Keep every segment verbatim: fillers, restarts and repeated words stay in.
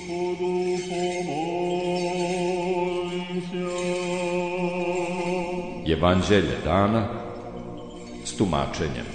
Evanđelje dana s tumačenjem.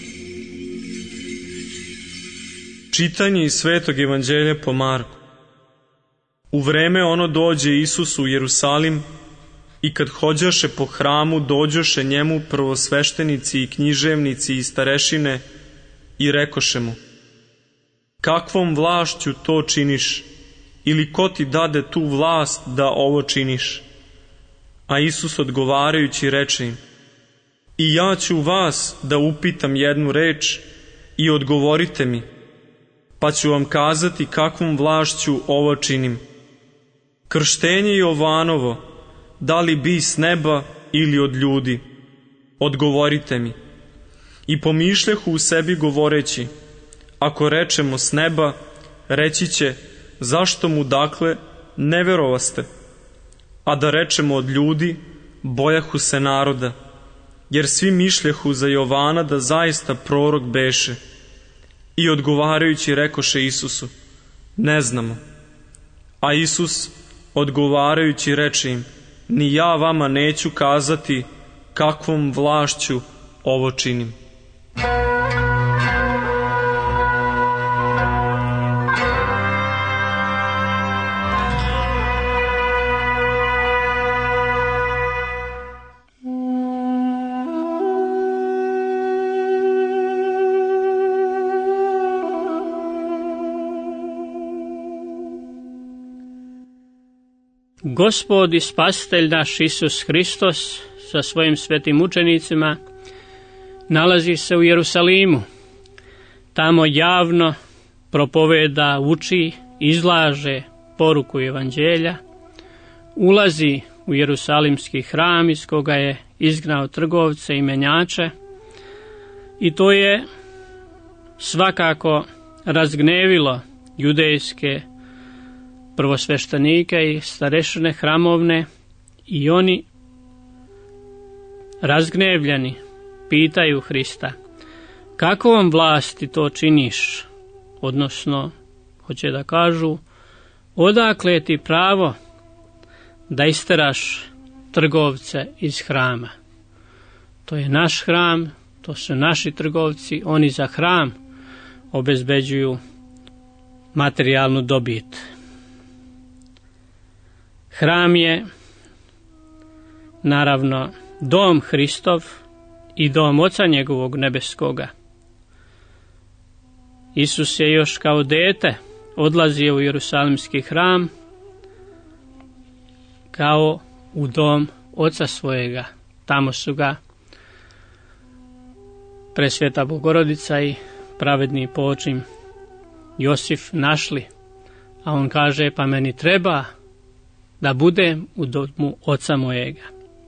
Čitanje iz Svetog evanđelja po Marku. U vreme ono dođe Isus u Jerusalim i kad hođaše po hramu dođoše njemu prvosveštenici i književnici i starešine i rekoše mu: kakvom vlašću to činiš, ili ko ti dade tu vlast da ovo činiš? A Isus odgovarajući reče im: i ja ću vas da upitam jednu reč i odgovorite mi, pa ću vam kazati kakvom vlašću ovo činim. Krštenje Jovanovo, da li bi s neba ili od ljudi? Odgovorite mi. I pomišljahu u sebi govoreći: ako rečemo s neba, reći će: zašto mu dakle ne verovaste? A da rečemo od ljudi, bojahu se naroda, jer svi mišljahu za Jovana da zaista prorok beše. I odgovarajući rekoše Isusu: ne znamo. A Isus odgovarajući reče im: ni ja vama neću kazati kakvom vlašću ovo činim. Gospod i Spasitelj naš Isus Hristos sa svojim svetim učenicima nalazi se u Jerusalimu. Tamo javno propoveda, uči, izlaže poruku evanđelja, ulazi u Jerusalimski hram iz koga je izgnao trgovce i menjače, i to je svakako razgnevilo judejske prvosveštenike i starešine hramovne, i oni razgnevljeni pitaju Hrista: kakvom vlasti to činiš? Odnosno, hoće da kažu: odakle ti pravo da isteraš trgovce iz hrama? To je naš hram, to su naši trgovci, oni za hram obezbeđuju materijalnu dobit. Hram je naravno dom Hristov i dom Oca njegovog nebeskoga. Isus je još kao dete odlazio u Jerusalimski hram kao u dom Oca svojega. Tamo su ga Presveta Bogorodica i pravedni počim Josif našli, a on kaže: pa meni treba da budem u domu Oca mojega.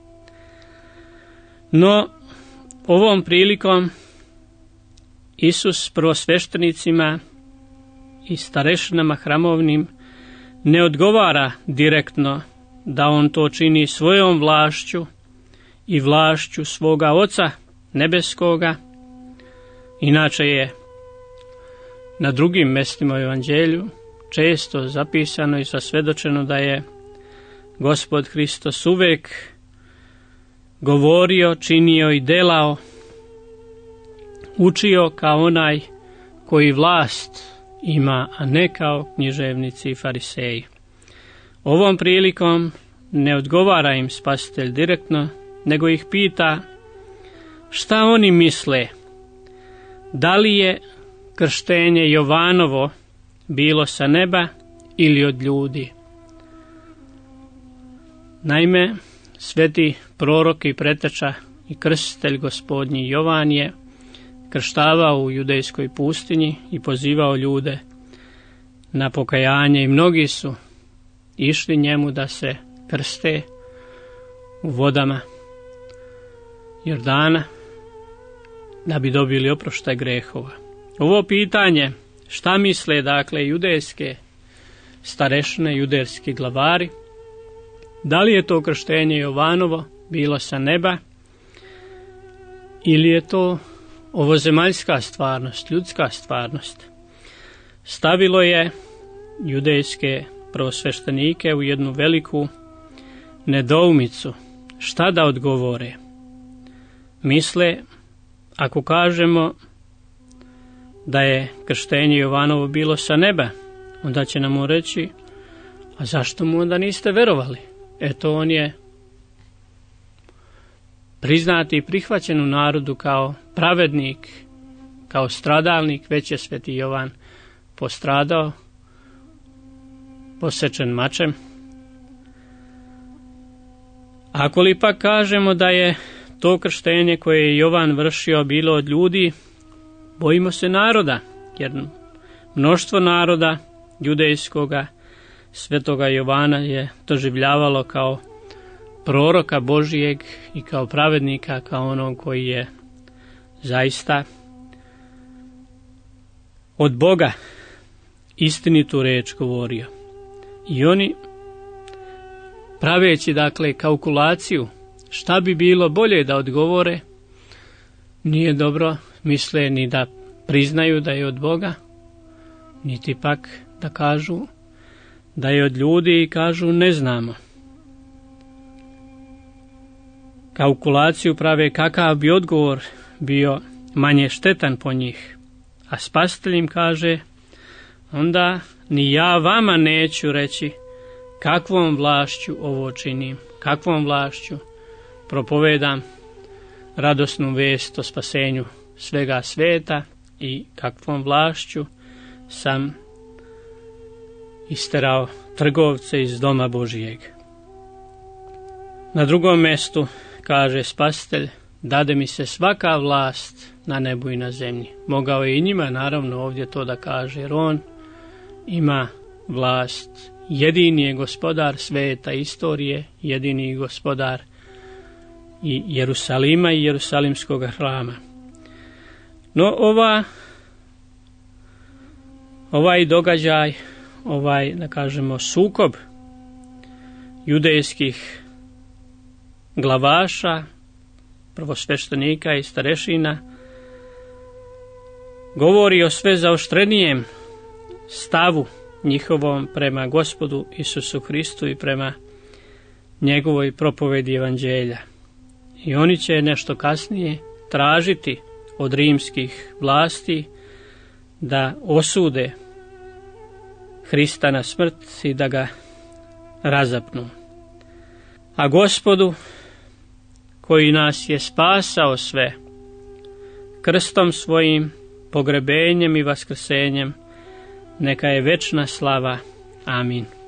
No, ovom prilikom Isus prvosveštenicima i starešinama hramovnim ne odgovara direktno da on to čini svojom vlašću i vlašću svoga Oca nebeskoga. Inače je na drugim mestima u evanđelju često zapisano i zasvedočeno da je Gospod Hristos uvek govorio, činio i delao, učio kao onaj koji vlast ima, a ne kao književnici i fariseji. Ovom prilikom ne odgovara im Spasitelj direktno, nego ih pita šta oni misle, da li je krštenje Jovanovo bilo sa neba ili od ljudi. Naime, sveti prorok i preteča i krstitelj Gospodnji Jovan je krštavao u judejskoj pustinji i pozivao ljude na pokajanje, i mnogi su išli njemu da se krste u vodama Jordana da bi dobili oproštaj grehova. Ovo pitanje, šta misle dakle judejske starešine, judejski glavari, da li je to krštenje Jovanovo bilo sa neba ili je to ovozemaljska stvarnost, ljudska stvarnost, stavilo je judejske prvosveštenike u jednu veliku nedoumicu. Šta da odgovore? Misle, ako kažemo da je krštenje Jovanovo bilo sa neba, onda će nam reći, a zašto mu onda niste verovali? Eto, on je priznati i prihvaćen u narodu kao pravednik, kao stradalnik, već je sveti Jovan postradao, posečen mačem. Ako li pak kažemo da je to krštenje koje je Jovan vršio bilo od ljudi, bojimo se naroda, jer mnoštvo naroda judejskoga svetoga Jovana je doživljavalo kao proroka Božijeg i kao pravednika, kao onog koji je zaista od Boga istinitu reč govorio. I oni, praveći dakle kalkulaciju šta bi bilo bolje da odgovore, nije dobro misle ni da priznaju da je od Boga, niti pak da kažu da je od ljudi i kažu ne znamo. Kalkulaciju prave kakav bi odgovor bio manje štetan po njih, a Spasitelj im kaže, onda ni ja vama neću reći kakvom vlašću ovo činim, kakvom vlašću propovedam radosnu vest o spasenju svega sveta i kakvom vlašću sam isterao trgovce iz doma Božijeg. Na drugom mjestu kaže Spasitelj, dade mi se svaka vlast na nebu i na zemlji. Mogao je i njima naravno ovdje to da kaže, jer on ima vlast, jedini je gospodar sveta, istorije, jedini gospodar i Jerusalima i Jerusalimskog hrama. No ova, ovaj događaj, ovaj, da kažemo, sukob judejskih glavaša, prvosveštenika i starešina, govori o sve zaoštrenijem stavu njihovom prema Gospodu Isusu Hristu i prema njegovoj propovedi evanđelja. I oni će nešto kasnije tražiti od rimskih vlasti da osude Hrista na smrt i da ga razapnu. A Gospodu, koji nas je spasao sve, krstom svojim, pogrebenjem i vaskrsenjem, neka je večna slava. Amin.